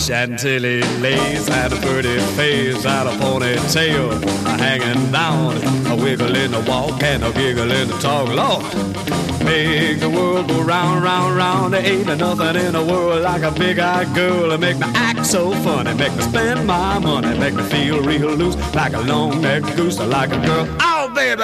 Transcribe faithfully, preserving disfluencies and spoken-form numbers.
Chantilly lace had a pretty face, had a ponytail hanging down, a wiggle in the walk and a giggle in the talk. Lord, make the world go round, round, round. There ain't nothing in the world like a big-eyed girl to make me act so funny, make me spend my money, make me feel real loose like a long-necked goose, like a girl.